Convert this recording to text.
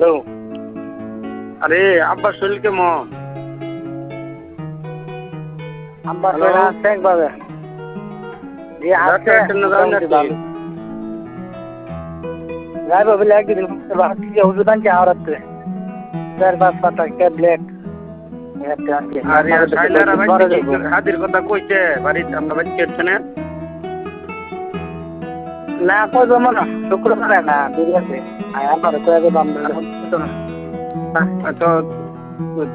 Hello. আরে আব্বার শরীর কেমন? আব্বা হ্যালো? শরীর আছে একভাবে। জি আছে ডাক্তারের জন্য যান মোটামুটি নাকি? ভালো। যাইবো বলে একদিন ভাবছি যে ওষুধ আনছি আওরাতে 4-5 পাতা ট্যাবলেট আনছি। আরে সাইলারা ঘরে বাইতে কি যাবো। হাতির কথা কইছে বাড়িতে আমরা বাইতে কেছে না? না কই জমা না শুক্রবারে না বুধবারে আমার কয়ে দেবো আমরা তো